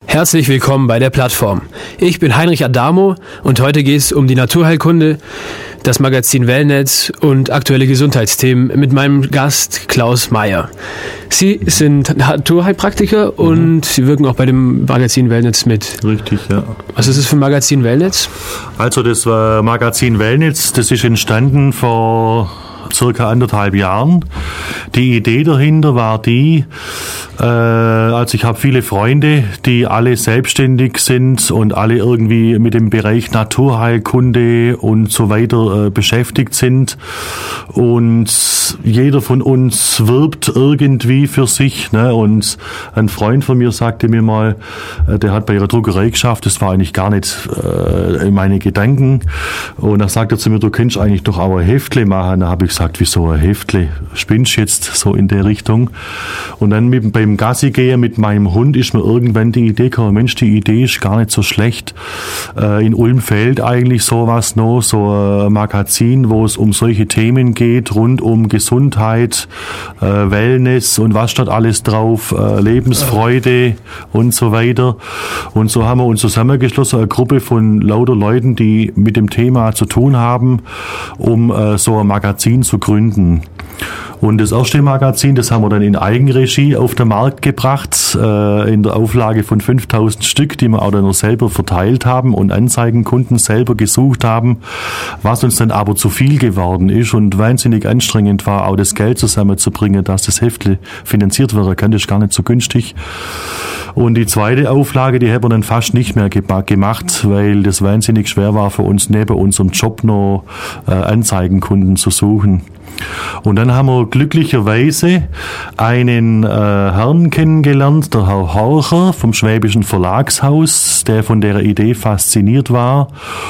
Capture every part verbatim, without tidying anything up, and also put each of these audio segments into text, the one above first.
Herzlich willkommen bei der Plattform. Ich bin Heinrich Adamo und heute geht es um die Naturheilkunde, das Magazin Wellnetz und aktuelle Gesundheitsthemen mit meinem Gast Klaus Meyer. Sie sind Naturheilpraktiker mhm. und Sie wirken auch bei dem Magazin Wellnetz mit. Richtig, ja. Was ist das für ein Magazin Wellnetz? Also das äh, Magazin Wellnetz, das ist entstanden vor circa anderthalb Jahren. Die Idee dahinter war die, äh, also ich habe viele Freunde, die alle selbstständig sind und alle irgendwie mit dem Bereich Naturheilkunde und so weiter äh, beschäftigt sind. Und jeder von uns wirbt irgendwie für sich. Ne? Und ein Freund von mir sagte mir mal, äh, der hat bei ihrer Druckerei geschafft, das war eigentlich gar nicht äh, in meine Gedanken. Und da sagte er zu mir, du könntest eigentlich doch auch ein Heftle machen. Da habe ich gesagt, wieso ein Heftle? Spinnst jetzt so in der Richtung? Und dann mit, beim Gassi gehen mit meinem Hund ist mir irgendwann die Idee gekommen, Mensch, die Idee ist gar nicht so schlecht. Äh, in Ulm fehlt eigentlich sowas noch, so ein Magazin, wo es um solche Themen geht, rund um Gesundheit, äh, Wellness und was steht alles drauf, äh, Lebensfreude und so weiter. Und so haben wir uns zusammengeschlossen, eine Gruppe von lauter Leuten, die mit dem Thema zu tun haben, um äh, so ein Magazin zu gründen. Und das erste Magazin, das haben wir dann in Eigenregie auf den Markt gebracht, äh, in der Auflage von fünftausend Stück, die wir auch dann noch selber verteilt haben und Anzeigenkunden selber gesucht haben, was uns dann aber zu viel geworden ist und wahnsinnig anstrengend war, auch das Geld zusammenzubringen, dass das Heftle finanziert werden kann, das ist gar nicht so günstig. Und die zweite Auflage, die haben wir dann fast nicht mehr gemacht, weil das wahnsinnig schwer war für uns, neben unserem Job noch äh, Anzeigenkunden zu suchen. Und dann haben wir glücklicherweise einen äh, Herrn kennengelernt, der Herr Horcher vom Schwäbischen Verlagshaus, der von der Idee fasziniert war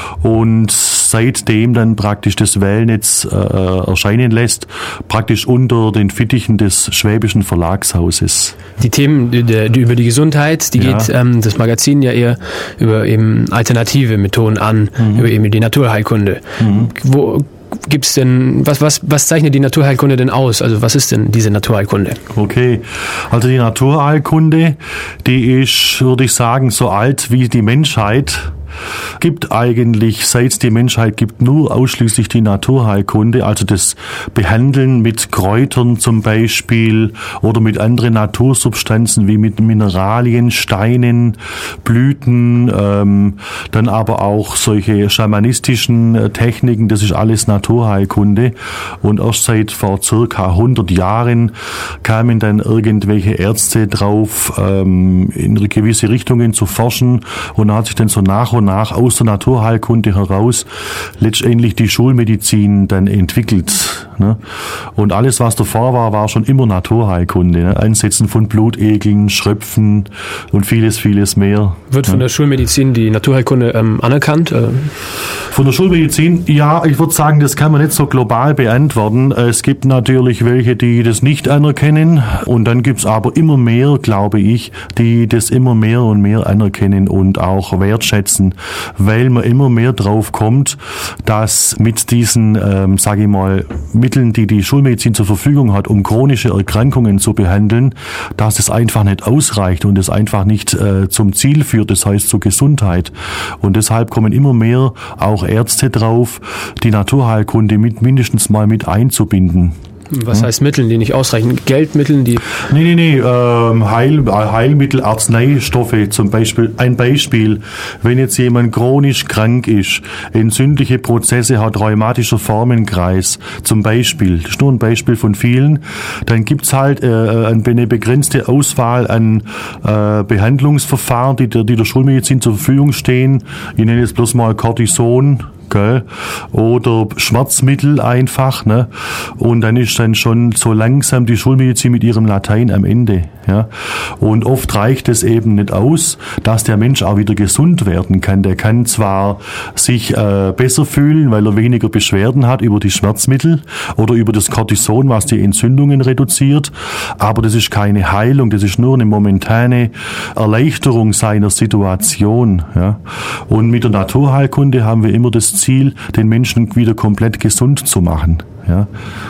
und seitdem dann praktisch das Wellnetz äh, erscheinen lässt, praktisch unter den Fittichen des Schwäbischen Verlagshauses. Die Themen die, die, über die Gesundheit, die ja. geht ähm, das Magazin ja eher über eben alternative Methoden an, mhm. über eben die Naturheilkunde. Mhm. Wo gibt's denn, was, was, was zeichnet die Naturheilkunde denn aus? Also was ist denn diese Naturheilkunde? Okay, also die Naturheilkunde, die ist, würde ich sagen, so alt wie die Menschheit. Gibt eigentlich, seit es die Menschheit gibt, nur ausschließlich die Naturheilkunde, also das Behandeln mit Kräutern zum Beispiel oder mit anderen Natursubstanzen wie mit Mineralien, Steinen, Blüten, ähm, dann aber auch solche schamanistischen Techniken, das ist alles Naturheilkunde. Und erst seit vor circa hundert Jahren kamen dann irgendwelche Ärzte drauf, ähm, in gewisse Richtungen zu forschen und da hat sich dann so nach und nach aus der Naturheilkunde heraus letztendlich die Schulmedizin dann entwickelt. Ne? Und alles, was davor war, war schon immer Naturheilkunde. Ne? Einsetzen von Blutegeln, Schröpfen und vieles, vieles mehr. Wird von ne? der Schulmedizin die Naturheilkunde ähm, anerkannt? Äh? Von der Schulmedizin, ja, ich würde sagen, das kann man nicht so global beantworten. Es gibt natürlich welche, die das nicht anerkennen und dann gibt es aber immer mehr, glaube ich, die das immer mehr und mehr anerkennen und auch wertschätzen, weil man immer mehr drauf kommt, dass mit diesen, ähm, sage ich mal, Mitteln, die die Schulmedizin zur Verfügung hat, um chronische Erkrankungen zu behandeln, dass es einfach nicht ausreicht und es einfach nicht äh, zum Ziel führt, das heißt zur Gesundheit. Und deshalb kommen immer mehr auch Ärzte drauf, die Naturheilkunde mit mindestens mal mit einzubinden. Was heißt Mitteln, die nicht ausreichen? Geldmitteln, die... Nee, nee, nee, ähm, Heil, Heilmittel, Arzneistoffe zum Beispiel. Ein Beispiel, wenn jetzt jemand chronisch krank ist, entzündliche Prozesse hat, rheumatischer Formenkreis zum Beispiel, das ist nur ein Beispiel von vielen, dann gibt's halt äh, eine begrenzte Auswahl an äh, Behandlungsverfahren, die der, die der Schulmedizin zur Verfügung stehen. Ich nenne jetzt bloß mal Cortison, gell? Oder Schmerzmittel einfach, ne? Und dann ist dann schon so langsam die Schulmedizin mit ihrem Latein am Ende, ja? Und oft reicht es eben nicht aus, dass der Mensch auch wieder gesund werden kann. Der kann zwar sich äh, besser fühlen, weil er weniger Beschwerden hat über die Schmerzmittel oder über das Cortison, was die Entzündungen reduziert, aber das ist keine Heilung, das ist nur eine momentane Erleichterung seiner Situation, ja? Und mit der Naturheilkunde haben wir immer das Ziel, den Menschen wieder komplett gesund zu machen. Ja.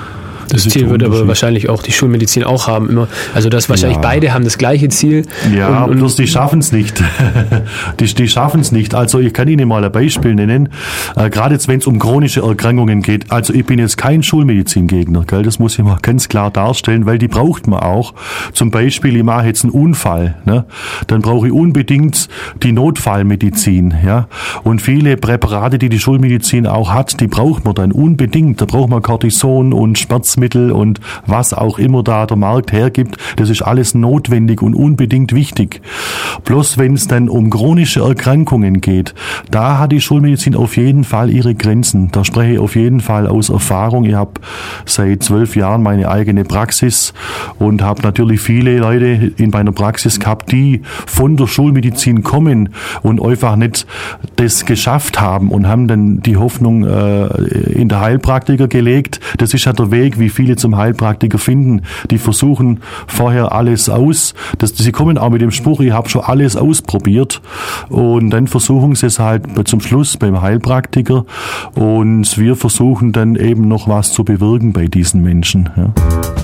Das, das Ziel wird aber wahrscheinlich auch die Schulmedizin auch haben. Immer. Also das wahrscheinlich ja. beide haben das gleiche Ziel. Ja, und, und bloß die schaffen es nicht. die die schaffen es nicht. Also ich kann Ihnen mal ein Beispiel nennen. Äh, gerade jetzt, wenn es um chronische Erkrankungen geht. Also ich bin jetzt kein Schulmedizingegner. Gell? Das muss ich mal ganz klar darstellen, weil die braucht man auch. Zum Beispiel, ich mache jetzt einen Unfall. Ne? Dann brauche ich unbedingt die Notfallmedizin. Ja? Und viele Präparate, die die Schulmedizin auch hat, die braucht man dann unbedingt. Da braucht man Cortison und Schmerzmittel und was auch immer da der Markt hergibt, das ist alles notwendig und unbedingt wichtig. Bloß wenn es dann um chronische Erkrankungen geht, da hat die Schulmedizin auf jeden Fall ihre Grenzen. Da spreche ich auf jeden Fall aus Erfahrung. Ich habe seit zwölf Jahren meine eigene Praxis und habe natürlich viele Leute in meiner Praxis gehabt, die von der Schulmedizin kommen und einfach nicht das geschafft haben und haben dann die Hoffnung äh, in der Heilpraktiker gelegt. Das ist ja der Weg, wie viele zum Heilpraktiker finden. Die versuchen vorher alles aus. Das, sie kommen auch mit dem Spruch, ich habe schon alles ausprobiert. Und dann versuchen sie es halt zum Schluss beim Heilpraktiker. Und wir versuchen dann eben noch was zu bewirken bei diesen Menschen. Ja.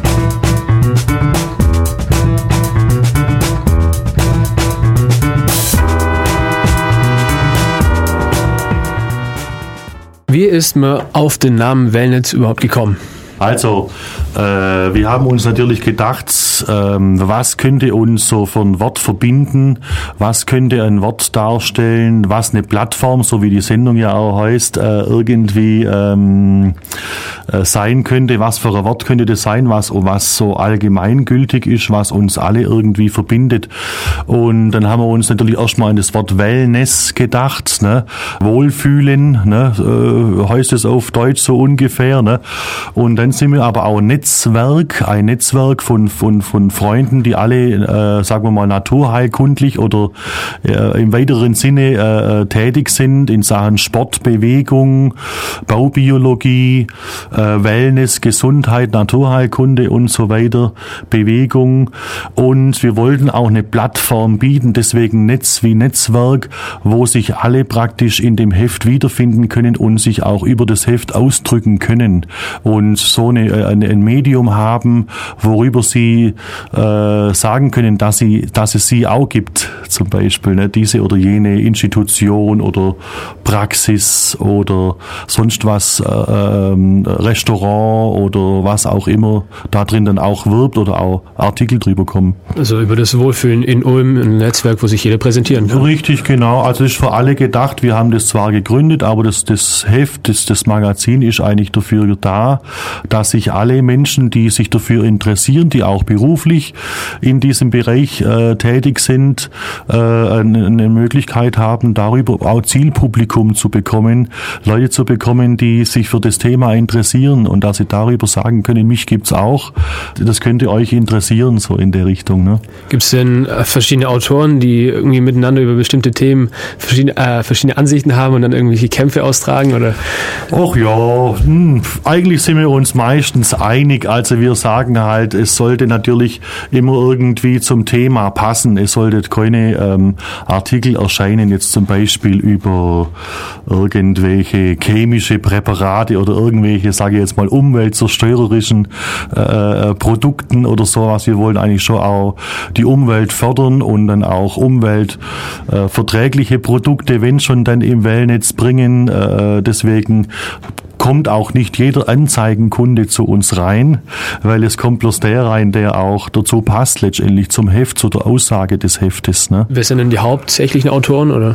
Wie ist man auf den Namen Wellnetz überhaupt gekommen? Also, äh, wir haben uns natürlich gedacht, ähm, was könnte uns so für ein Wort verbinden, was könnte ein Wort darstellen, was eine Plattform, so wie die Sendung ja auch heißt, äh, irgendwie ähm, äh, sein könnte, was für ein Wort könnte das sein, was, was so allgemeingültig ist, was uns alle irgendwie verbindet. Und dann haben wir uns natürlich erstmal an das Wort Wellness gedacht, ne? Wohlfühlen, ne? äh, heißt es auf Deutsch so ungefähr, ne? Und dann sind wir aber auch Netzwerk, ein Netzwerk von von von Freunden, die alle, äh, sagen wir mal, naturheilkundlich oder äh, im weiteren Sinne äh, tätig sind in Sachen Sport, Bewegung, Baubiologie, äh, Wellness, Gesundheit, Naturheilkunde und so weiter, Bewegung. Und wir wollten auch eine Plattform bieten, deswegen Netz wie Netzwerk, wo sich alle praktisch in dem Heft wiederfinden können und sich auch über das Heft ausdrücken können. Und so eine, eine, ein Medium haben, worüber sie äh, sagen können, dass sie, dass es sie auch gibt, zum Beispiel, ne, diese oder jene Institution oder Praxis oder sonst was, äh, ähm, Restaurant oder was auch immer da drin dann auch wirbt oder auch Artikel drüber kommen. Also über das Wohlfühlen in Ulm, ein Netzwerk, wo sich jeder präsentieren kann. Richtig, genau. Also ist für alle gedacht. Wir haben das zwar gegründet, aber das, das Heft, das, das Magazin ist eigentlich dafür da, dass sich alle Menschen, die sich dafür interessieren, die auch beruflich in diesem Bereich äh, tätig sind, äh, eine, eine Möglichkeit haben, darüber auch Zielpublikum zu bekommen, Leute zu bekommen, die sich für das Thema interessieren und dass sie darüber sagen können, mich gibt's auch, das könnte euch interessieren, so in der Richtung. Ne? Gibt es denn äh, verschiedene Autoren, die irgendwie miteinander über bestimmte Themen verschiedene, äh, verschiedene Ansichten haben und dann irgendwelche Kämpfe austragen? Oder? Ach ja, hm, eigentlich sind wir uns meistens einig. Also wir sagen halt, es sollte natürlich immer irgendwie zum Thema passen. Es sollte keine ähm, Artikel erscheinen, jetzt zum Beispiel über irgendwelche chemische Präparate oder irgendwelche, sage ich jetzt mal, umweltzerstörerischen äh, Produkten oder sowas. Wir wollen eigentlich schon auch die Umwelt fördern und dann auch umweltverträgliche Produkte, wenn schon dann im Wellnetz bringen. Äh, deswegen kommt auch nicht jeder Anzeigenkunde zu uns rein, weil es kommt bloß der rein, der auch dazu passt, letztendlich zum Heft, zu der Aussage des Heftes. Ne? Wer sind denn die hauptsächlichen Autoren, oder?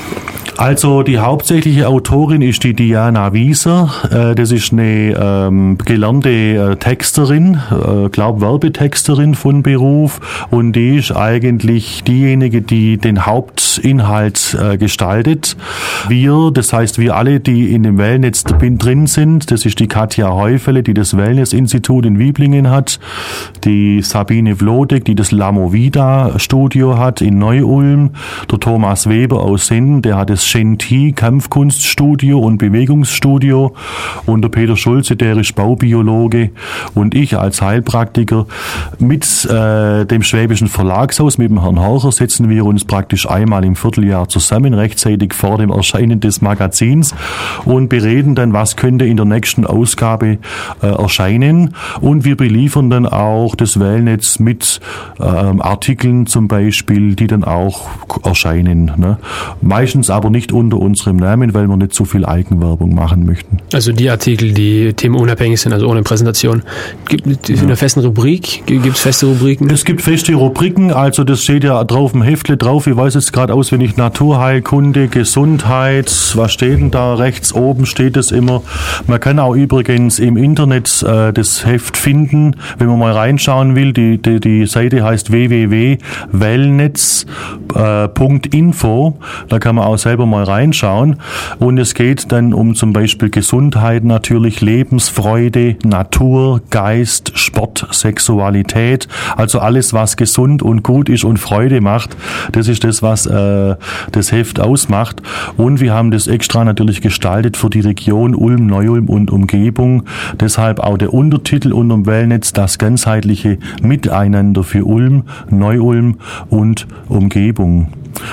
Also die hauptsächliche Autorin ist die Diana Wieser. Äh, das ist eine ähm, gelernte äh, Texterin, äh, glaube Werbetexterin von Beruf, und die ist eigentlich diejenige, die den Hauptinhalt äh, gestaltet. Wir, das heißt wir alle, die in dem Wellnetz drin sind, das ist die Katja Heufele, die das Wellness-Institut in Wiblingen hat, die Sabine Vlodek, die das Lamovida Studio hat in Neu-Ulm, der Thomas Weber aus Senden, der hat das Gentil, Kampfkunststudio und Bewegungsstudio. Und der Peter Schulze, der ist Baubiologe, und ich als Heilpraktiker mit äh, dem Schwäbischen Verlagshaus, mit dem Herrn Horcher, setzen wir uns praktisch einmal im Vierteljahr zusammen, rechtzeitig vor dem Erscheinen des Magazins, und bereden dann, was könnte in der nächsten Ausgabe äh, erscheinen. Und wir beliefern dann auch das Wellnetz mit ähm, Artikeln zum Beispiel, die dann auch erscheinen. Ne? Meistens aber nicht unter unserem Namen, weil wir nicht so viel Eigenwerbung machen möchten. Also die Artikel, die themenunabhängig sind, also ohne Präsentation. Gibt es in einer festen Rubrik? Gibt es feste Rubriken? Es gibt feste Rubriken, also das steht ja drauf im Heftle drauf. Ich weiß jetzt gerade auswendig, Naturheilkunde, Gesundheit. Was steht denn da? Rechts oben steht es immer. Man kann auch übrigens im Internet äh, das Heft finden, wenn man mal reinschauen will. Die, die, die Seite heißt w w w punkt wellnetz punkt info. Da kann man auch selber mal reinschauen. Und es geht dann um zum Beispiel Gesundheit natürlich, Lebensfreude, Natur, Geist, Sport, Sexualität. Also alles, was gesund und gut ist und Freude macht. Das ist das, was äh, das Heft ausmacht. Und wir haben das extra natürlich gestaltet für die Region Ulm, Neu-Ulm und Umgebung. Deshalb auch der Untertitel unterm Wellnetz, das ganzheitliche Miteinander für Ulm, Neu-Ulm und Umgebung.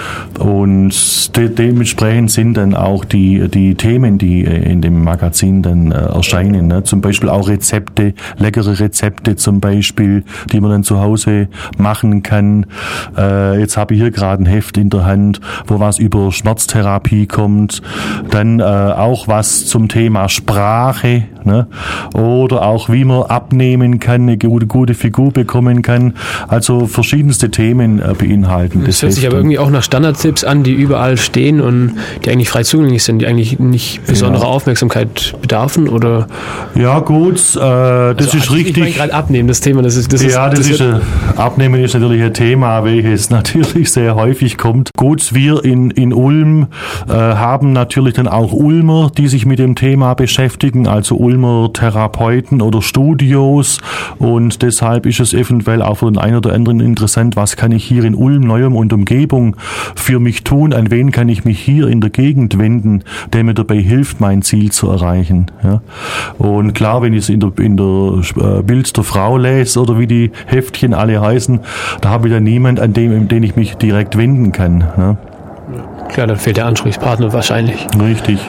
Und de- dementsprechend sind dann auch die, die Themen, die in dem Magazin dann äh, erscheinen, ne? Zum Beispiel auch Rezepte, leckere Rezepte zum Beispiel, die man dann zu Hause machen kann. Äh, jetzt habe ich hier gerade ein Heft in der Hand, wo was über Schmerztherapie kommt. Dann äh, auch was zum Thema Sprache, ne? Oder auch wie man abnehmen kann, eine gute, gute Figur bekommen kann. Also verschiedenste Themen äh, beinhalten. Das, das hört sich aber irgendwie auch nach Standardtipps an, die überall stehen und die eigentlich frei zugänglich sind, die eigentlich nicht besondere ja. Aufmerksamkeit bedarfen, oder? Ja gut, äh, das also, ist richtig. Ich meine gerade abnehmen, das Thema, das ist das ja, ist, das, das ist ein, Abnehmen ist natürlich ein Thema, welches natürlich sehr häufig kommt. Gut, wir in in Ulm äh, haben natürlich dann auch Ulmer, die sich mit dem Thema beschäftigen, also Ulmer Therapeuten oder Studios, und deshalb ist es eventuell auch für den einen oder anderen interessant, was kann ich hier in Ulm, Neu-Ulm und Umgebung für mich tun, an wen kann ich mich hier in der Gegend wenden, der mir dabei hilft, mein Ziel zu erreichen. Ja. Und klar, wenn ich es in der, in der Bild der Frau lese oder wie die Heftchen alle heißen, da habe ich dann niemand, an dem, an den ich mich direkt wenden kann. Ja. Klar, dann fehlt der Ansprechpartner wahrscheinlich. Richtig.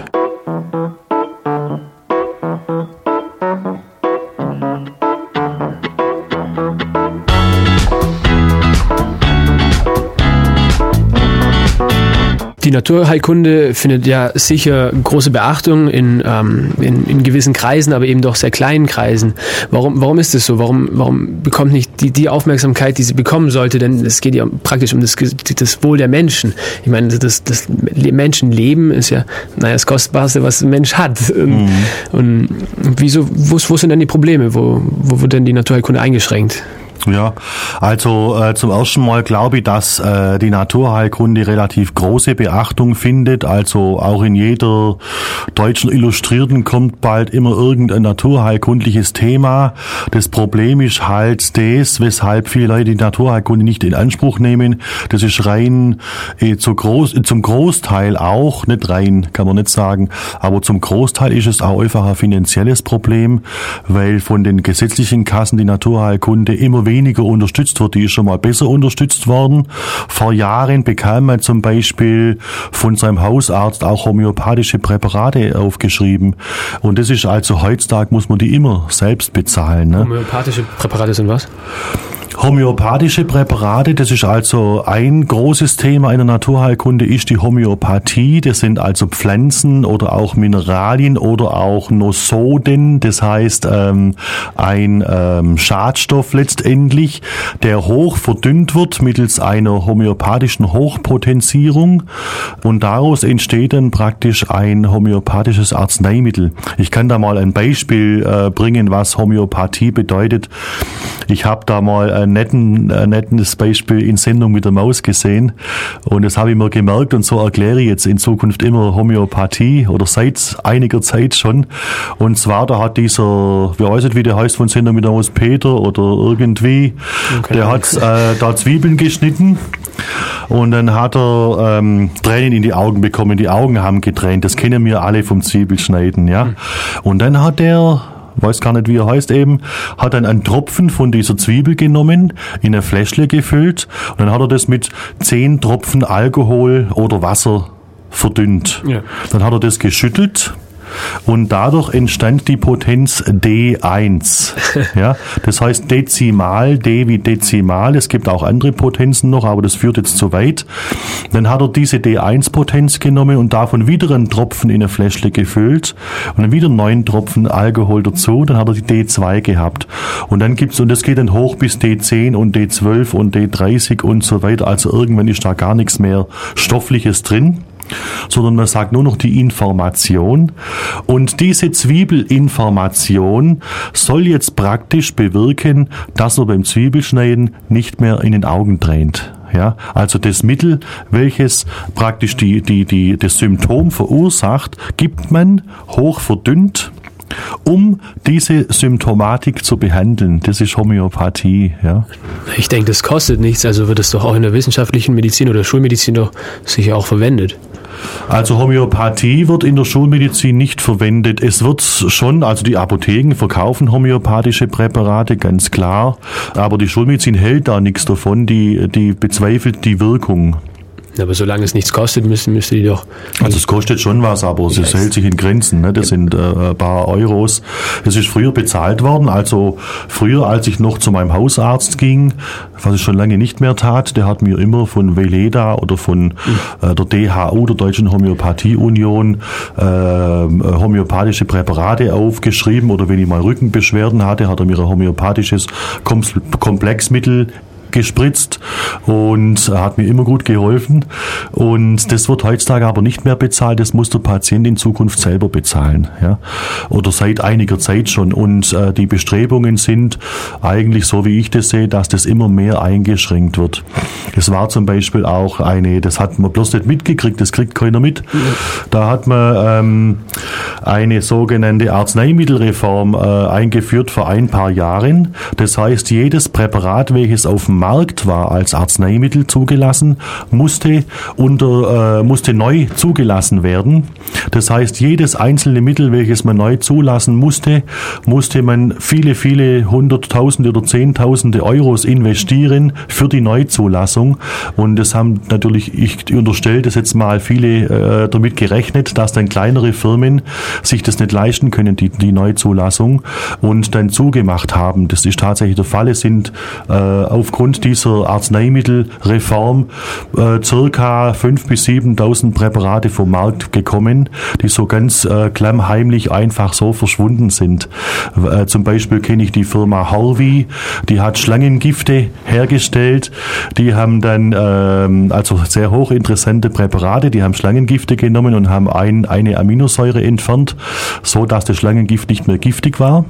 Die Naturheilkunde findet ja sicher große Beachtung in, ähm, in, in gewissen Kreisen, aber eben doch sehr kleinen Kreisen. Warum, warum ist das so? Warum, warum bekommt nicht die, die Aufmerksamkeit, die sie bekommen sollte? Denn es geht ja praktisch um das, das Wohl der Menschen. Ich meine, das, das Menschenleben ist ja, naja, das Kostbarste, was ein Mensch hat. Und, mhm. und wieso, wo, wo sind denn die Probleme? Wo, wo wird denn die Naturheilkunde eingeschränkt? Ja, also äh, zum ersten Mal glaube ich, dass äh, die Naturheilkunde relativ große Beachtung findet. Also auch in jeder deutschen Illustrierten kommt bald immer irgendein naturheilkundliches Thema. Das Problem ist halt das, weshalb viele Leute die Naturheilkunde nicht in Anspruch nehmen. Das ist rein äh, zu groß, äh, zum Großteil auch, nicht rein, kann man nicht sagen, aber zum Großteil ist es auch einfach ein finanzielles Problem, weil von den gesetzlichen Kassen die Naturheilkunde immer weniger unterstützt wird. Die ist schon mal besser unterstützt worden. Vor Jahren bekam man zum Beispiel von seinem Hausarzt auch homöopathische Präparate aufgeschrieben. Und das ist also heutzutage, muss man die immer selbst bezahlen. Ne? Homöopathische Präparate sind was? Homöopathische Präparate, das ist also ein großes Thema in der Naturheilkunde, ist die Homöopathie. Das sind also Pflanzen oder auch Mineralien oder auch Nosoden, das heißt ähm, ein ähm, Schadstoff letztendlich, der hoch verdünnt wird mittels einer homöopathischen Hochpotenzierung, und daraus entsteht dann praktisch ein homöopathisches Arzneimittel. Ich kann da mal ein Beispiel äh, bringen, was Homöopathie bedeutet. Ich habe da mal ein, netten, ein nettes Beispiel in Sendung mit der Maus gesehen, und das habe ich mir gemerkt, und so erkläre ich jetzt in Zukunft immer Homöopathie oder seit einiger Zeit schon. Und zwar, da hat dieser, wie weiß ich, wie der heißt von Sendung mit der Maus, Peter oder irgendwie, okay, der hat äh, da Zwiebeln geschnitten Und dann hat er ähm, Tränen in die Augen bekommen, die Augen haben getränt, das kennen wir alle vom Zwiebelschneiden, ja. Mhm. Und dann hat er, weiß gar nicht, wie er heißt eben, hat dann einen Tropfen von dieser Zwiebel genommen, in ein Fläschle gefüllt und dann hat er das mit zehn Tropfen Alkohol oder Wasser verdünnt. Ja. Dann hat er das geschüttelt. Und dadurch entstand die Potenz D eins. Ja, das heißt Dezimal, D wie Dezimal. Es gibt auch andere Potenzen noch, aber das führt jetzt zu weit. Dann hat er diese D eins Potenz genommen und davon wieder einen Tropfen in eine Fläschle gefüllt und dann wieder neun Tropfen Alkohol dazu. Dann hat er die D zwei gehabt. Und dann gibt's, und das geht dann hoch bis D zehn und D zwölf und D dreißig und so weiter. Also irgendwann ist da gar nichts mehr Stoffliches drin, sondern man sagt nur noch die Information. Und diese Zwiebelinformation soll jetzt praktisch bewirken, dass er beim Zwiebelschneiden nicht mehr in den Augen tränt. Ja, also das Mittel, welches praktisch die, die, die, das Symptom verursacht, gibt man hoch verdünnt, um diese Symptomatik zu behandeln. Das ist Homöopathie. Ja. Ich denke, das kostet nichts, also wird es doch auch in der wissenschaftlichen Medizin oder Schulmedizin doch sicher auch verwendet. Also Homöopathie wird in der Schulmedizin nicht verwendet. Es wird schon, also die Apotheken verkaufen homöopathische Präparate, ganz klar. Aber die Schulmedizin hält da nichts davon, die, die bezweifelt die Wirkung. Aber solange es nichts kostet, müsste, müsste die doch... Also es kostet schon was, aber es yes. hält sich in Grenzen. Ne? Das ja. sind äh, ein paar Euros. Es ist früher bezahlt worden. Also früher, als ich noch zu meinem Hausarzt ging, was ich schon lange nicht mehr tat, der hat mir immer von Veleda oder von mhm. äh, der D H U, der Deutschen Homöopathie-Union, äh, homöopathische Präparate aufgeschrieben. Oder wenn ich mal Rückenbeschwerden hatte, hat er mir ein homöopathisches Komplexmittel gespritzt und hat mir immer gut geholfen. Und das wird heutzutage aber nicht mehr bezahlt. Das muss der Patient in Zukunft selber bezahlen. Ja? Oder seit einiger Zeit schon. Und äh, die Bestrebungen sind eigentlich, so wie ich das sehe, dass das immer mehr eingeschränkt wird. Es war zum Beispiel auch eine, das hat man bloß nicht mitgekriegt, das kriegt keiner mit. Ja. Da hat man ähm, eine sogenannte Arzneimittelreform äh, eingeführt vor ein paar Jahren. Das heißt, jedes Präparat, welches auf dem Markt war als Arzneimittel zugelassen, musste unter äh, musste neu zugelassen werden. Das heißt, jedes einzelne Mittel, welches man neu zulassen musste, musste man viele, viele Hunderttausende oder Zehntausende Euros investieren für die Neuzulassung. Und das haben natürlich, ich unterstelle das jetzt mal, viele äh, damit gerechnet, dass dann kleinere Firmen sich das nicht leisten können, die, die Neuzulassung, und dann zugemacht haben. Das ist tatsächlich der Fall. Es sind äh, aufgrund dieser Arzneimittelreform äh, circa fünftausend bis siebentausend Präparate vom Markt gekommen, die so ganz äh, klammheimlich einfach so verschwunden sind. Äh, zum Beispiel kenne ich die Firma Harvey, die hat Schlangengifte hergestellt. Die haben dann äh, also sehr hochinteressante Präparate, die haben Schlangengifte genommen und haben ein, eine Aminosäure entfernt, so dass das Schlangengift nicht mehr giftig war.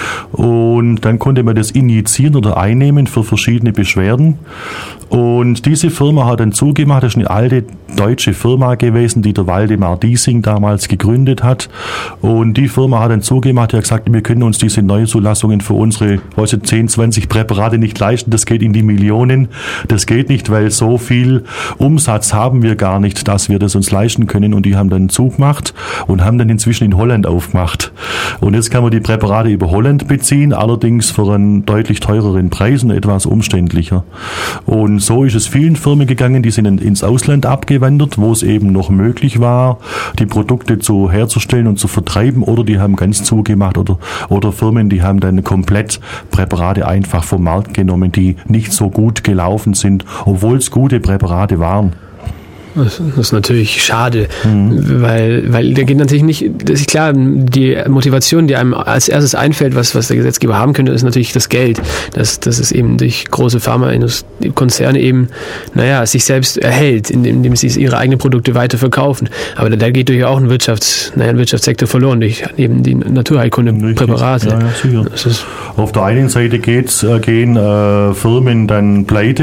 Und dann konnte man das injizieren oder einnehmen für verschiedene Beschwerden. Und diese Firma hat dann zugemacht. Das ist eine alte deutsche Firma gewesen, die der Waldemar Diesing damals gegründet hat. Und die Firma hat dann zugemacht, die hat gesagt, wir können uns diese Neuzulassungen für unsere heute zehn, zwanzig Präparate nicht leisten. Das geht in die Millionen. Das geht nicht, weil so viel Umsatz haben wir gar nicht, dass wir das uns leisten können. Und die haben dann zugemacht und haben dann inzwischen in Holland aufgemacht. Und jetzt kann man die Präparate über Holland beziehen, allerdings für einen deutlich teureren Preis und etwas umständlicher. Und so ist es vielen Firmen gegangen, die sind ins Ausland abgewandert, wo es eben noch möglich war, die Produkte zu herzustellen und zu vertreiben, oder die haben ganz zugemacht, oder, oder Firmen, die haben dann komplett Präparate einfach vom Markt genommen, die nicht so gut gelaufen sind, obwohl es gute Präparate waren. Das ist natürlich schade, mhm. weil, weil da geht natürlich nicht, das ist klar, die Motivation, die einem als erstes einfällt, was, was der Gesetzgeber haben könnte, ist natürlich das Geld, dass, dass es eben durch große Pharmakonzerne eben, naja, sich selbst erhält, indem, indem sie ihre eigenen Produkte weiterverkaufen. Aber da, da geht durch auch ein Wirtschafts, naja, ein Wirtschaftssektor verloren, durch eben die Naturheilkunde-Präparate. Ja, ja, sicher. Auf der einen Seite geht's, äh, gehen äh, Firmen dann pleite,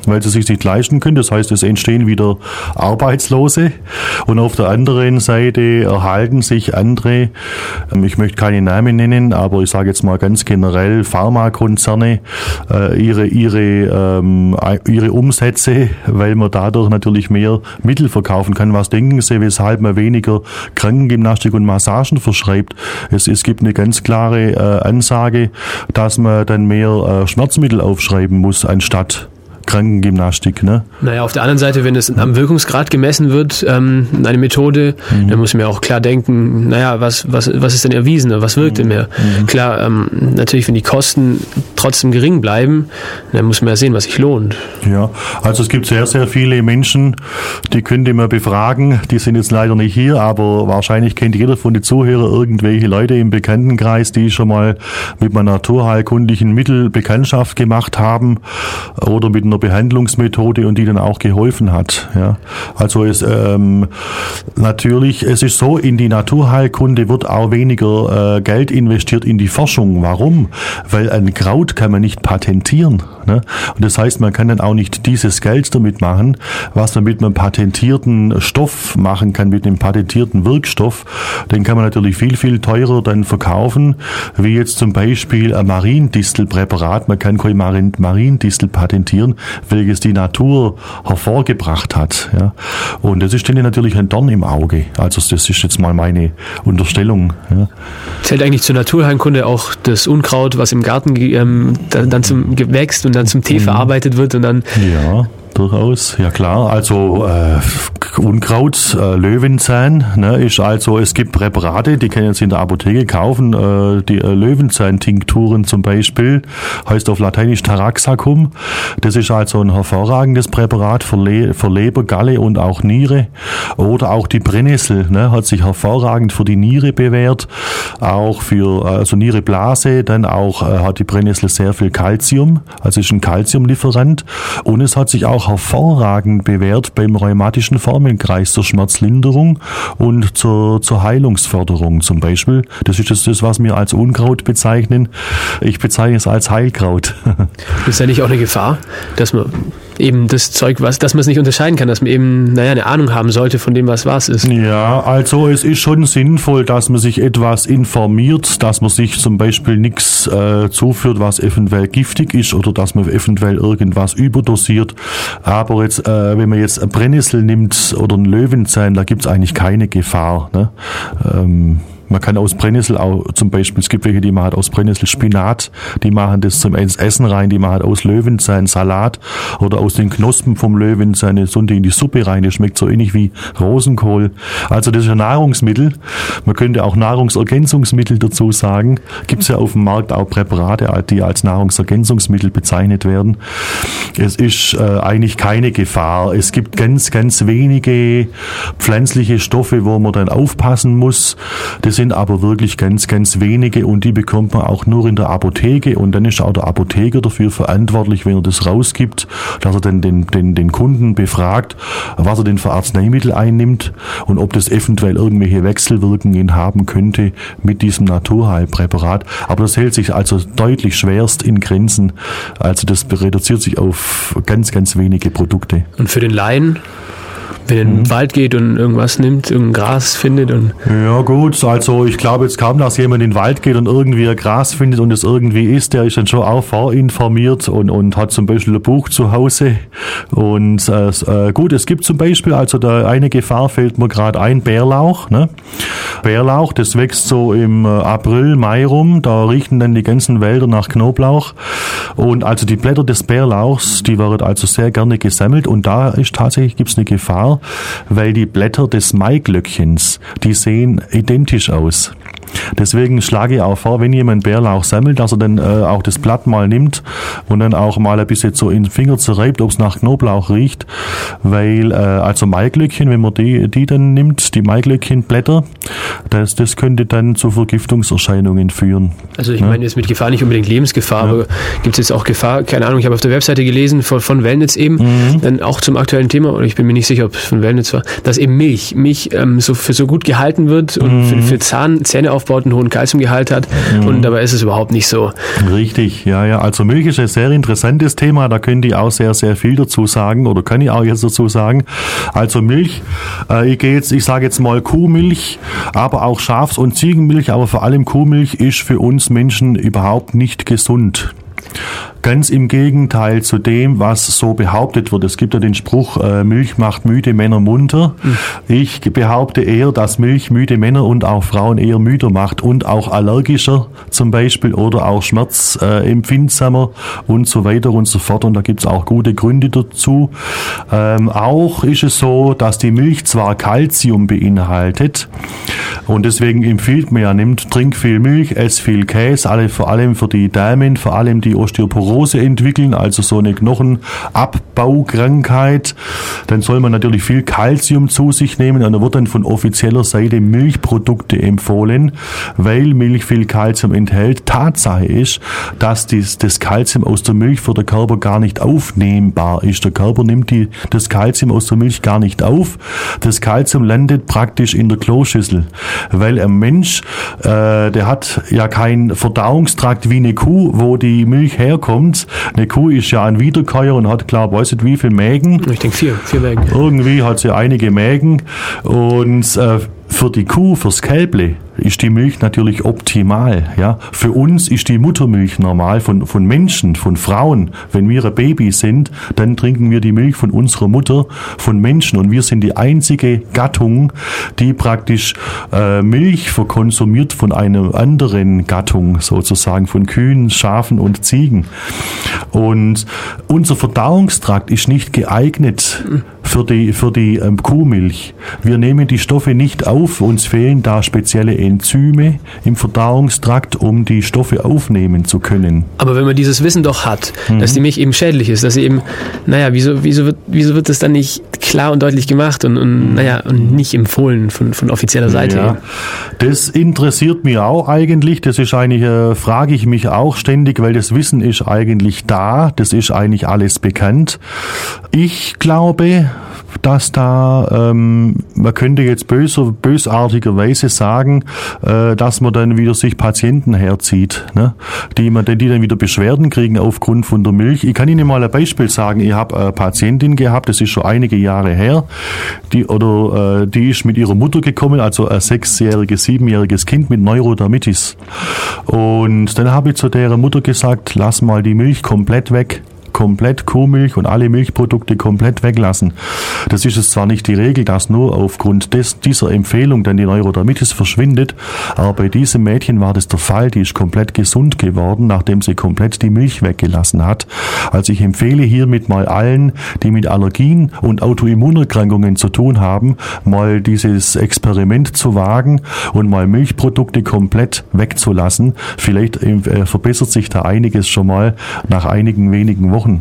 weil sie sich nicht leisten können. Das heißt, es entstehen wieder Arbeitslose. Und auf der anderen Seite erhalten sich andere, ich möchte keine Namen nennen, aber ich sage jetzt mal ganz generell, Pharmakonzerne, äh, ihre, ihre, ähm, ihre Umsätze, weil man dadurch natürlich mehr Mittel verkaufen kann. Was denken Sie, weshalb man weniger Krankengymnastik und Massagen verschreibt? Es, es gibt eine ganz klare äh, Ansage, dass man dann mehr äh, Schmerzmittel aufschreiben muss, anstatt Krankengymnastik, ne? Naja, auf der anderen Seite, wenn es am Wirkungsgrad gemessen wird, ähm, eine Methode, mhm. dann muss man ja auch klar denken, naja, was, was, was ist denn erwiesen, was wirkt denn mehr? Mhm. Klar, ähm, natürlich, wenn die Kosten trotzdem gering bleiben, dann muss man ja sehen, was sich lohnt. Ja, also es gibt sehr, sehr viele Menschen, die könnte man befragen, die sind jetzt leider nicht hier, aber wahrscheinlich kennt jeder von den Zuhörern irgendwelche Leute im Bekanntenkreis, die schon mal mit einem naturheilkundlichen Mittel Bekanntschaft gemacht haben oder mit einer Behandlungsmethode und die dann auch geholfen hat. Ja. Also es ähm, natürlich, es ist so, in die Naturheilkunde wird auch weniger äh, Geld investiert in die Forschung. Warum? Weil ein Kraut kann man nicht patentieren. Ne? Und das heißt, man kann dann auch nicht dieses Geld damit machen, was man mit einem patentierten Stoff machen kann, mit einem patentierten Wirkstoff. Den kann man natürlich viel, viel teurer dann verkaufen, wie jetzt zum Beispiel ein Mariendistelpräparat. Man kann kein Mariendistel patentieren, welches die Natur hervorgebracht hat. Ja. Und das ist denen natürlich ein Dorn im Auge. Also das ist jetzt mal meine Unterstellung. Ja. Zählt eigentlich zur Naturheilkunde auch das Unkraut, was im Garten ähm, dann, dann zum wächst und dann zum Tee mhm. verarbeitet wird und dann... Ja. Durchaus, ja klar. Also äh, Unkraut, äh, Löwenzahn, ne, ist also, es gibt Präparate, die kann jetzt in der Apotheke kaufen, äh, die äh, Löwenzahn-Tinkturen zum Beispiel, heißt auf Lateinisch Taraxacum. Das ist also ein hervorragendes Präparat für, Le- für Leber, Galle und auch Niere. Oder auch die Brennnessel, ne, hat sich hervorragend für die Niere bewährt, auch für also Niereblase, dann auch äh, hat die Brennnessel sehr viel Calcium, also ist ein Calciumlieferant und es hat sich auch hervorragend bewährt beim rheumatischen Formenkreis zur Schmerzlinderung und zur, zur Heilungsförderung zum Beispiel. Das ist das, das, was wir als Unkraut bezeichnen. Ich bezeichne es als Heilkraut. Das ist ja nicht auch eine Gefahr, dass man eben das Zeug, was, dass man es nicht unterscheiden kann, dass man eben, naja, eine Ahnung haben sollte von dem, was was ist. Ja, also es ist schon sinnvoll, dass man sich etwas informiert, dass man sich zum Beispiel nichts äh, zuführt, was eventuell giftig ist oder dass man eventuell irgendwas überdosiert. Aber jetzt, äh, wenn man jetzt eine Brennnessel nimmt oder einen Löwenzahn, da gibt es eigentlich keine Gefahr. Ne? Ähm, Man kann aus Brennnessel auch zum Beispiel, es gibt welche, die machen aus Brennnessel Spinat, die machen das zum Essen rein, die machen aus Löwenzahn Salat oder aus den Knospen vom Löwenzahn eine Sunde in die Suppe rein, das schmeckt so ähnlich wie Rosenkohl. Also das ist ein Nahrungsmittel. Man könnte auch Nahrungsergänzungsmittel dazu sagen. Gibt es ja auf dem Markt auch Präparate, die als Nahrungsergänzungsmittel bezeichnet werden. Es ist äh, eigentlich keine Gefahr. Es gibt ganz, ganz wenige pflanzliche Stoffe, wo man dann aufpassen muss. Das sind aber wirklich ganz, ganz wenige und die bekommt man auch nur in der Apotheke und dann ist auch der Apotheker dafür verantwortlich, wenn er das rausgibt, dass er dann den, den, den Kunden befragt, was er denn für Arzneimittel einnimmt und ob das eventuell irgendwelche Wechselwirkungen haben könnte mit diesem Naturheilpräparat. Aber das hält sich also deutlich schwerst in Grenzen. Also das reduziert sich auf ganz, ganz wenige Produkte. Und für den Laien? Wenn er in den mhm. Wald geht und irgendwas nimmt, irgendein Gras findet und... Ja gut, also ich glaube jetzt kaum, dass jemand in den Wald geht und irgendwie ein Gras findet und es irgendwie isst, der ist dann schon auch vorinformiert und, und hat zum Beispiel ein Buch zu Hause. Und äh, gut, es gibt zum Beispiel, also da eine Gefahr fällt mir gerade ein, Bärlauch. Ne? Bärlauch, das wächst so im April, Mai rum, da riechen dann die ganzen Wälder nach Knoblauch. Und also die Blätter des Bärlauchs, die werden also sehr gerne gesammelt und da ist tatsächlich, gibt's eine Gefahr, weil die Blätter des Maiglöckchens, die sehen identisch aus. Deswegen schlage ich auch vor, wenn jemand Bärlauch sammelt, dass er dann äh, auch das Blatt mal nimmt und dann auch mal ein bisschen so in den Finger zerreibt, ob es nach Knoblauch riecht, weil äh, also Maiglöckchen, wenn man die, die dann nimmt, die Maiglöckchenblätter, das, das könnte dann zu Vergiftungserscheinungen führen. Also ich ja. meine jetzt mit Gefahr nicht unbedingt Lebensgefahr, ja. aber gibt es jetzt auch Gefahr, keine Ahnung, ich habe auf der Webseite gelesen von, von Wellnitz eben, mhm. dann auch zum aktuellen Thema, oder ich bin mir nicht sicher, ob es von Wellnitz war, dass eben Milch, Milch ähm, so für so gut gehalten wird und mhm. für, für Zahn, Zähneaufbau Haut einen hohen Kalziumgehalt hat. Mhm. Und dabei ist es überhaupt nicht so. Richtig, ja, ja. Also Milch ist ein sehr interessantes Thema. Da können die auch sehr, sehr viel dazu sagen oder kann ich auch jetzt dazu sagen. Also Milch, äh, ich gehe jetzt, ich sage jetzt mal Kuhmilch, aber auch Schafs- und Ziegenmilch, aber vor allem Kuhmilch ist für uns Menschen überhaupt nicht gesund. Ganz im Gegenteil zu dem, was so behauptet wird. Es gibt ja den Spruch, äh, Milch macht müde Männer munter. Mhm. Ich behaupte eher, dass Milch müde Männer und auch Frauen eher müder macht und auch allergischer zum Beispiel oder auch schmerzempfindsamer äh, und so weiter und so fort. Und da gibt es auch gute Gründe dazu. Ähm, auch ist es so, dass die Milch zwar Kalzium beinhaltet und deswegen empfiehlt man ja, nimmt, trink viel Milch, ess viel Käse, alle, vor allem für die Damen, vor allem die Osteoporose entwickeln, also so eine Knochenabbaokrankheit, dann soll man natürlich viel Kalzium zu sich nehmen und da wird dann von offizieller Seite Milchprodukte empfohlen, weil Milch viel Kalzium enthält. Tatsache ist, dass dies, das Kalzium aus der Milch für den Körper gar nicht aufnehmbar ist. Der Körper nimmt die, das Kalzium aus der Milch gar nicht auf. Das Kalzium landet praktisch in der Kloschüssel, weil ein Mensch, äh, der hat ja keinen Verdauungstrakt wie eine Kuh, wo die Milch herkommt. Eine Kuh ist ja ein Wiederkäuer und hat, klar, weiß nicht wie viele Mägen. Ich denke vier, vier Mägen. Irgendwie hat sie einige Mägen und äh, für die Kuh, fürs Kälble, ist die Milch natürlich optimal. Ja, für uns ist die Muttermilch normal, von, von Menschen, von Frauen. Wenn wir ein Baby sind, dann trinken wir die Milch von unserer Mutter, von Menschen. Und wir sind die einzige Gattung, die praktisch äh, Milch verkonsumiert von einer anderen Gattung, sozusagen von Kühen, Schafen und Ziegen. Und unser Verdauungstrakt ist nicht geeignet für die, für die ähm, Kuhmilch. Wir nehmen die Stoffe nicht auf, uns fehlen da spezielle Enzyme im Verdauungstrakt, um die Stoffe aufnehmen zu können. Aber wenn man dieses Wissen doch hat, mhm. dass die Milch eben schädlich ist, dass sie eben, naja, wieso, wieso wird, wieso wird das dann nicht klar und deutlich gemacht und, und mhm. naja, und nicht empfohlen von, von offizieller Seite? Ja, das interessiert mich auch eigentlich, das ist eigentlich, äh, frage ich mich auch ständig, weil das Wissen ist eigentlich da, das ist eigentlich alles bekannt. Ich glaube, dass da, ähm, man könnte jetzt böser, bösartigerweise sagen, äh, dass man dann wieder sich Patienten herzieht, ne? die, man, die dann wieder Beschwerden kriegen aufgrund von der Milch. Ich kann Ihnen mal ein Beispiel sagen. Ich habe eine Patientin gehabt, das ist schon einige Jahre her, die, oder, äh, die ist mit ihrer Mutter gekommen, also ein sechsjähriges, siebenjähriges Kind mit Neurodermitis. Und dann habe ich zu der Mutter gesagt, lass mal die Milch komplett weg. komplett Kuhmilch und alle Milchprodukte komplett weglassen. Das ist es zwar nicht die Regel, dass nur aufgrund des, dieser Empfehlung dann die Neurodermitis verschwindet, aber bei diesem Mädchen war das der Fall. Die ist komplett gesund geworden, nachdem sie komplett die Milch weggelassen hat. Also ich empfehle hiermit mal allen, die mit Allergien und Autoimmunerkrankungen zu tun haben, mal dieses Experiment zu wagen und mal Milchprodukte komplett wegzulassen. Vielleicht äh, verbessert sich da einiges schon mal nach einigen wenigen Wochen.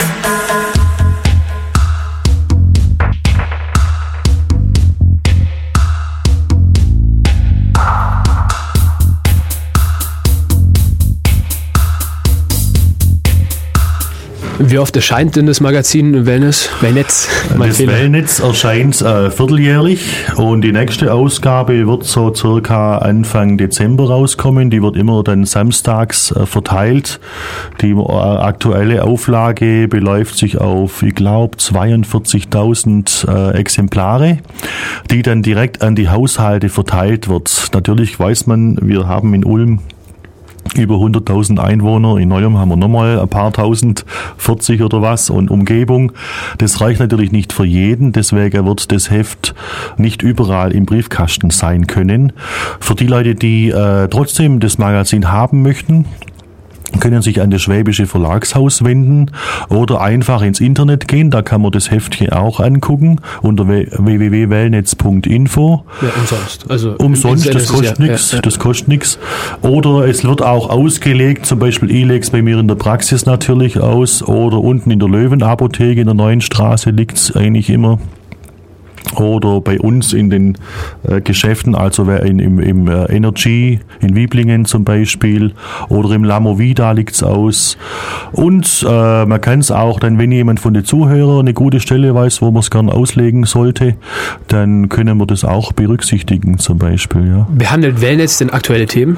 Wie oft erscheint denn das Magazin Wellness? Wellnetz? Das Wellnetz erscheint äh, vierteljährlich und die nächste Ausgabe wird so circa Anfang Dezember rauskommen. Die wird immer dann samstags äh, verteilt. Die äh, aktuelle Auflage beläuft sich auf, ich glaube, zweiundvierzigtausend äh, Exemplare, die dann direkt an die Haushalte verteilt wird. Natürlich weiß man, wir haben in Ulm über hunderttausend Einwohner. In Neuem haben wir nochmal ein paar tausend, vierzig oder was und Umgebung. Das reicht natürlich nicht für jeden, deswegen wird das Heft nicht überall im Briefkasten sein können. Für die Leute, die äh, trotzdem das Magazin haben möchten, können sich an das Schwäbische Verlagshaus wenden oder einfach ins Internet gehen. Da kann man das Heftchen auch angucken unter w w w punkt wellnetz punkt info. Ja, umsonst. Also umsonst, das kostet nichts. Ja, ja. Das kostet nichts. Oder es wird auch ausgelegt, zum Beispiel ich lege es bei mir in der Praxis natürlich aus oder unten in der Löwenapotheke in der Neuen Straße liegt es eigentlich immer. oder bei uns in den äh, Geschäften, also in, im, im äh, Energy in Wiblingen zum Beispiel oder im Lamovida liegt's aus. Und äh, man kann es auch, dann wenn jemand von den Zuhörern eine gute Stelle weiß, wo man es gern auslegen sollte, dann können wir das auch berücksichtigen zum Beispiel. Ja. Behandelt Wellnetz denn aktuelle Themen?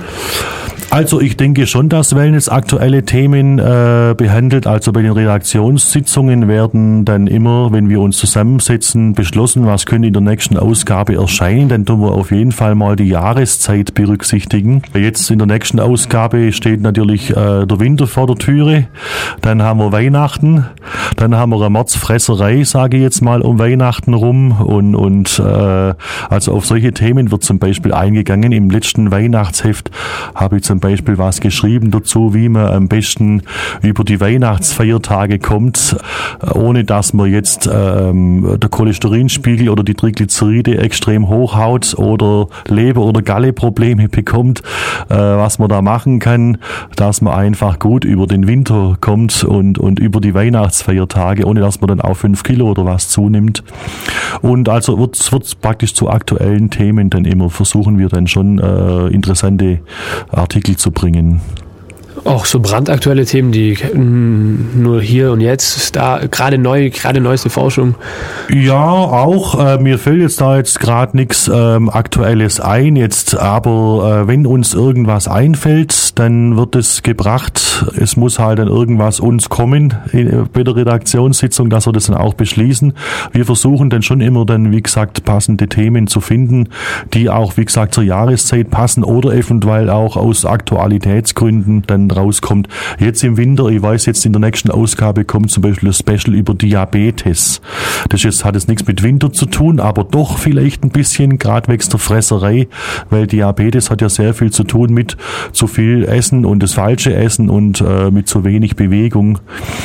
Also ich denke schon, dass Wellness aktuelle Themen äh, behandelt. Also bei den Redaktionssitzungen werden dann immer, wenn wir uns zusammensetzen, beschlossen, was könnte in der nächsten Ausgabe erscheinen. Dann tun wir auf jeden Fall mal die Jahreszeit berücksichtigen. Jetzt in der nächsten Ausgabe steht natürlich äh, der Winter vor der Türe. Dann haben wir Weihnachten. Dann haben wir eine Mordsfresserei, sage ich jetzt mal, um Weihnachten rum. Und, und äh, also auf solche Themen wird zum Beispiel eingegangen. Im letzten Weihnachtsheft habe ich zum Beispiel was geschrieben dazu, wie man am besten über die Weihnachtsfeiertage kommt, ohne dass man jetzt ähm, der Cholesterinspiegel oder die Triglyceride extrem hochhaut oder Leber- oder Galle-Probleme bekommt, äh, was man da machen kann, dass man einfach gut über den Winter kommt und, und über die Weihnachtsfeiertage, ohne dass man dann auch fünf Kilo oder was zunimmt. Und also wird es praktisch zu aktuellen Themen dann immer, versuchen wir dann schon äh, interessante Artikel zu bringen. Auch so brandaktuelle Themen, die mh, nur hier und jetzt, da gerade neu, gerade neueste Forschung. Ja, auch. Äh, mir fällt jetzt da jetzt gerade nichts ähm, Aktuelles ein jetzt, aber äh, wenn uns irgendwas einfällt, dann wird es gebracht. Es muss halt dann irgendwas uns kommen in, bei der Redaktionssitzung, dass wir das dann auch beschließen. Wir versuchen dann schon immer dann, wie gesagt, passende Themen zu finden, die auch, wie gesagt, zur Jahreszeit passen oder eventuell auch aus Aktualitätsgründen dann rauskommt. Jetzt im Winter, ich weiß, jetzt in der nächsten Ausgabe kommt zum Beispiel das Special über Diabetes. Das jetzt, hat jetzt nichts mit Winter zu tun, aber doch vielleicht ein bisschen, gerade wegen der Fresserei, weil Diabetes hat ja sehr viel zu tun mit zu viel Essen und das falsche Essen und äh, mit zu wenig Bewegung.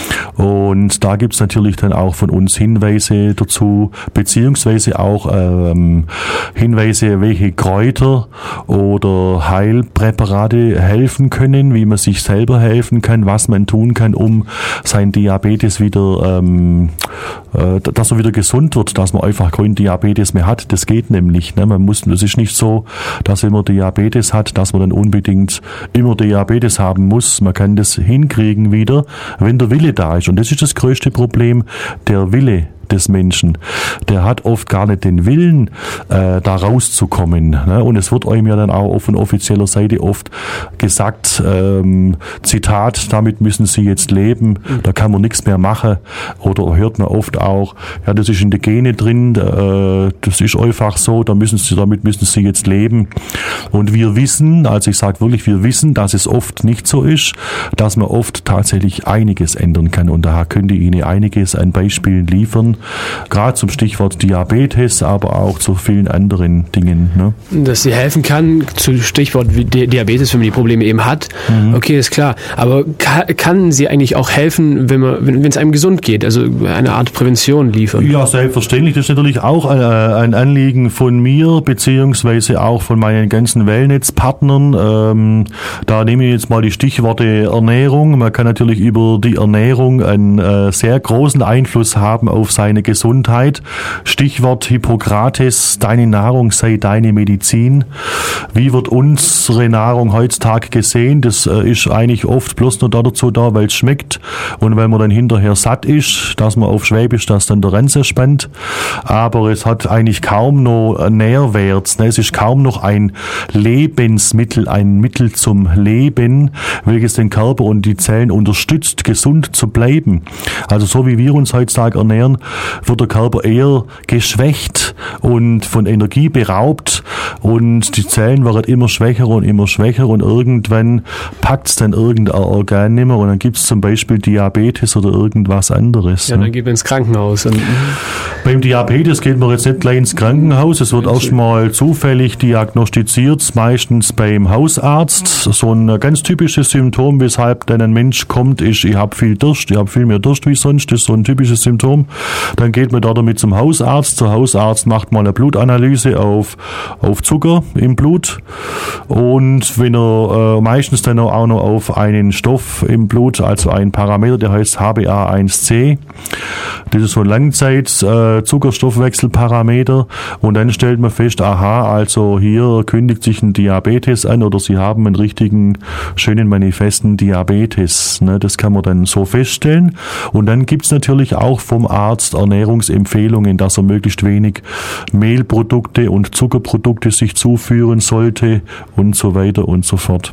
Und da gibt's natürlich dann auch von uns Hinweise dazu, beziehungsweise auch ähm, Hinweise, welche Kräuter oder Heilpräparate helfen können, wie man sich selber helfen kann, was man tun kann, um sein Diabetes wieder, ähm, äh, dass er wieder gesund wird, dass man einfach keinen Diabetes mehr hat. Das geht nämlich. Ne? Man muss, das ist nicht so, dass wenn man Diabetes hat, dass man dann unbedingt immer Diabetes haben muss. Man kann das hinkriegen wieder, wenn der Wille da ist. Und das ist das größte Problem, der Wille des Menschen. Der hat oft gar nicht den Willen, äh, da rauszukommen. Ne? Und es wird einem ja dann auch von offizieller Seite oft gesagt, ähm, Zitat, damit müssen Sie jetzt leben, da kann man nichts mehr machen. Oder hört man oft auch, ja, das ist in den Gene drin, äh, das ist einfach so, da müssen Sie, damit müssen Sie jetzt leben. Und wir wissen, also ich sage wirklich, wir wissen, dass es oft nicht so ist, dass man oft tatsächlich einiges ändern kann. Und da könnte ich Ihnen einiges an Beispielen liefern, gerade zum Stichwort Diabetes, aber auch zu vielen anderen Dingen. Ne? Dass sie helfen kann, zu Stichwort Diabetes, wenn man die Probleme eben hat, mhm. Okay, ist klar. Aber kann, kann sie eigentlich auch helfen, wenn man, wenn es einem gesund geht, also eine Art Prävention liefern? Ja, selbstverständlich. Das ist natürlich auch ein, ein Anliegen von mir, beziehungsweise auch von meinen ganzen Wellness-Partnern. Ähm, da nehme ich jetzt mal die Stichworte Ernährung. Man kann natürlich über die Ernährung einen äh, sehr großen Einfluss haben auf seine Gesundheit. Stichwort Hippokrates, deine Nahrung sei deine Medizin. Wie wird unsere Nahrung heutzutage gesehen? Das äh, ist eigentlich oft bloß nur dazu da, weil es schmeckt und weil man dann hinterher satt ist, dass man auf Schwäbisch das dann der Ranse spannt. Aber es hat eigentlich kaum noch Nährwert. Ne? Es ist kaum noch ein Lebensmittel, ein Mittel zum Leben, welches den Körper und die Zellen unterstützt, gesund zu bleiben. Also so wie wir uns heutzutage ernähren, wird der Körper eher geschwächt und von Energie beraubt und die Zellen werden immer schwächer und immer schwächer und irgendwann packt es dann irgendein Organ nicht mehr und dann gibt es zum Beispiel Diabetes oder irgendwas anderes. Ja, dann geht man ins Krankenhaus. Und beim Diabetes geht man jetzt nicht gleich ins Krankenhaus, es wird erstmal zufällig diagnostiziert, meistens beim Hausarzt. So ein ganz typisches Symptom, weshalb dann ein Mensch kommt, ist, ich habe viel Durst, ich habe viel mehr Durst wie sonst, das ist so ein typisches Symptom. Dann geht man da damit zum Hausarzt. Der Hausarzt macht mal eine Blutanalyse auf, auf Zucker im Blut und wenn er äh, meistens dann auch noch auf einen Stoff im Blut, also einen Parameter, der heißt H b A eins c. Das ist so ein Langzeit-Zuckerstoffwechselparameter und dann stellt man fest, aha, also hier kündigt sich ein Diabetes an oder Sie haben einen richtigen, schönen, manifesten Diabetes. Ne? Das kann man dann so feststellen. Und dann gibt's natürlich auch vom Arzt Ernährungsempfehlungen, dass er möglichst wenig Mehlprodukte und Zuckerprodukte sich zuführen sollte und so weiter und so fort.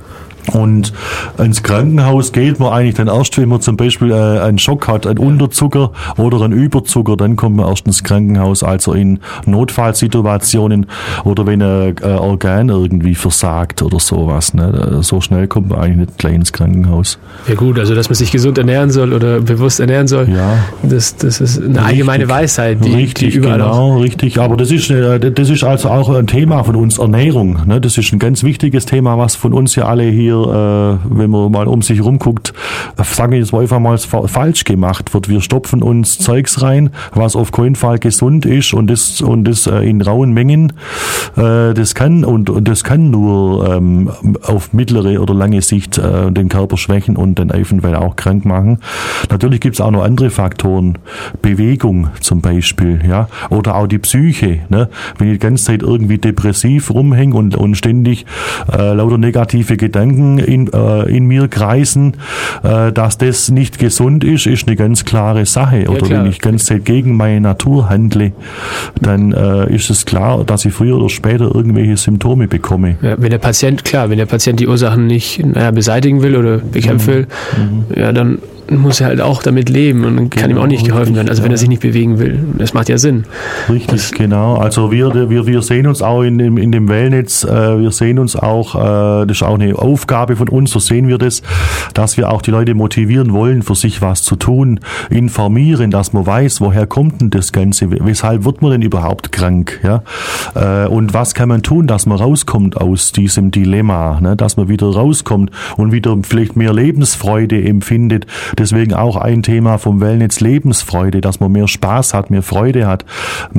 Und ins Krankenhaus geht man eigentlich dann erst, wenn man zum Beispiel äh, einen Schock hat, einen Unterzucker oder einen Überzucker, dann kommt man erst ins Krankenhaus, also in Notfallsituationen oder wenn ein äh, Organ irgendwie versagt oder sowas. Ne? So schnell kommt man eigentlich nicht gleich ins Krankenhaus. Ja gut, also dass man sich gesund ernähren soll oder bewusst ernähren soll, ja. das, das ist eine richtig, allgemeine Weisheit, die, richtig, die überall genau, auch. richtig. Aber das ist, das ist also auch ein Thema von uns, Ernährung. Ne? Das ist ein ganz wichtiges Thema, was von uns ja alle hier wenn man mal um sich rumguckt, sagen wir jetzt mal einfach mal falsch gemacht wird. Wir stopfen uns Zeugs rein, was auf keinen Fall gesund ist und das und das in rauen Mengen. Das kann und, und das kann nur ähm, auf mittlere oder lange Sicht äh, den Körper schwächen und dann eventuell auch krank machen. Natürlich gibt es auch noch andere Faktoren, Bewegung zum Beispiel, ja, oder auch die Psyche. Ne? Wenn ich die ganze Zeit irgendwie depressiv rumhänge und, und ständig äh, lauter negative Gedanken in, äh, in mir kreisen, äh, dass das nicht gesund ist, ist eine ganz klare Sache. Oder ja, wenn ich ganz Zeit gegen meine Natur handle, dann äh, ist es klar, dass ich früher oder später irgendwelche Symptome bekomme. Ja, wenn der Patient, klar, wenn der Patient die Ursachen nicht naja, beseitigen will oder bekämpfen will, mhm. ja, dann muss er halt auch damit leben und dann kann genau, ihm auch nicht geholfen werden, also wenn ja. er sich nicht bewegen will. Das macht ja Sinn. Richtig, das, genau. Also wir, wir, wir sehen uns auch in dem, in dem Wellnetz, äh, wir sehen uns auch, äh, das ist auch eine Aufgabe von uns, so sehen wir das, dass wir auch die Leute motivieren wollen, für sich was zu tun, informieren, dass man weiß, woher kommt denn das Ganze, weshalb wird man denn überhaupt krank, ja? Äh, und was kann man tun, dass man rauskommt aus diesem Dilemma, ne? Dass man wieder rauskommt und wieder vielleicht mehr Lebensfreude empfindet. Deswegen auch ein Thema vom Wellnetz, Lebensfreude, dass man mehr Spaß hat, mehr Freude hat,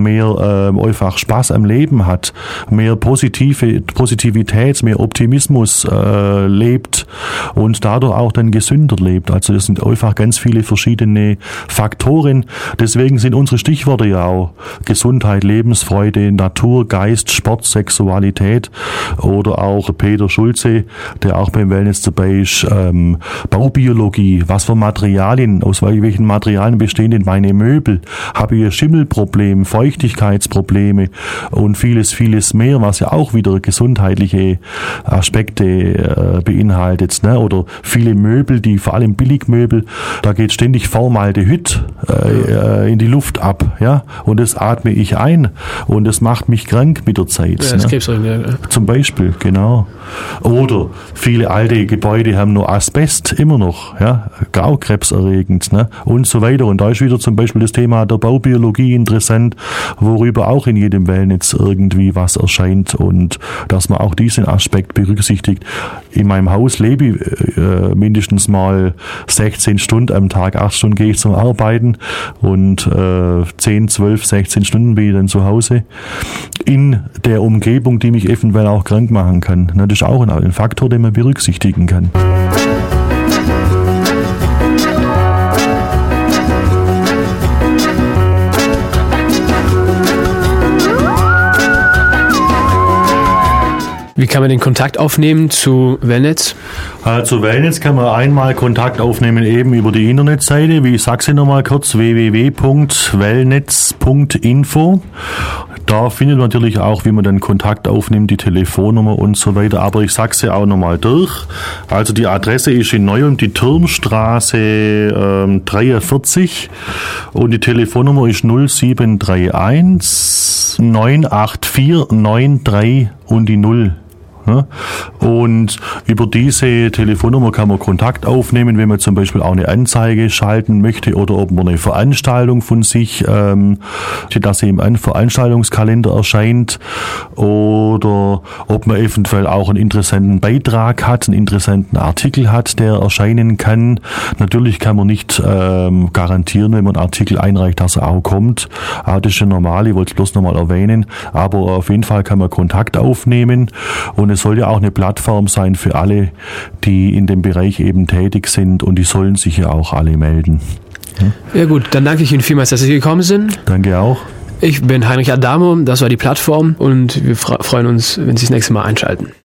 mehr äh, einfach Spaß am Leben hat, mehr positive Positivität, mehr Optimismus äh, lebt und dadurch auch dann gesünder lebt. Also das sind einfach ganz viele verschiedene Faktoren. Deswegen sind unsere Stichworte ja auch Gesundheit, Lebensfreude, Natur, Geist, Sport, Sexualität oder auch Peter Schulze, der auch beim Wellness dabei ist, ähm, Baubiologie, was für Materialien, aus welchen Materialien bestehen denn meine Möbel? Habe ich Schimmelprobleme, Feuchtigkeitsprobleme und vieles, vieles mehr, was ja auch wieder gesundheitliche Aspekte äh, beinhaltet. Ne? Oder viele Möbel, die vor allem Billigmöbel, da geht ständig Formaldehyd äh, in die Luft ab, ja, und das atme ich ein und das macht mich krank mit der Zeit. Ja, das ne? gibt's auch, ja. Zum Beispiel, genau. Oder viele alte Gebäude haben nur Asbest immer noch, ja, krebserregend, ne? Und so weiter. Und da ist wieder zum Beispiel das Thema der Baubiologie interessant, worüber auch in jedem Wellnetz irgendwie was erscheint und dass man auch diesen Aspekt berücksichtigt. In meinem Haus lebe ich äh, mindestens mal sechzehn Stunden am Tag, acht Stunden gehe ich zum Arbeiten und äh, zehn, zwölf, sechzehn Stunden bin ich dann zu Hause in der Umgebung, die mich eventuell auch krank machen kann. Ne? Das ist auch ein, ein Faktor, den man berücksichtigen kann. Wie kann man den Kontakt aufnehmen zu Wellnetz? Zu Wellnetz kann man einmal Kontakt aufnehmen eben über die Internetseite, wie ich sage sie nochmal kurz, w w w punkt wellnetz punkt info. Da findet man natürlich auch, wie man dann Kontakt aufnimmt, die Telefonnummer und so weiter, aber ich sage sie auch nochmal durch. Also die Adresse ist in Neuem die Turmstraße ähm, dreiundvierzig und die Telefonnummer ist null sieben drei eins neun acht vier neun drei und die null. Ja? Und über diese Telefonnummer kann man Kontakt aufnehmen, wenn man zum Beispiel auch eine Anzeige schalten möchte oder ob man eine Veranstaltung von sich, ähm, dass sie im Veranstaltungskalender erscheint, oder ob man eventuell auch einen interessanten Beitrag hat, einen interessanten Artikel hat, der erscheinen kann. Natürlich kann man nicht ähm, garantieren, wenn man einen Artikel einreicht, dass er auch kommt. Ah, das ist ja normal, ich wollte es bloß nochmal erwähnen. Aber auf jeden Fall kann man Kontakt aufnehmen, und es soll ja auch eine Plattform sein für alle, die in dem Bereich eben tätig sind, und die sollen sich ja auch alle melden. Ja gut, dann danke ich Ihnen vielmals, dass Sie gekommen sind. Danke auch. Ich bin Heinrich Adamo, das war die Plattform, und wir freuen uns, wenn Sie das nächste Mal einschalten.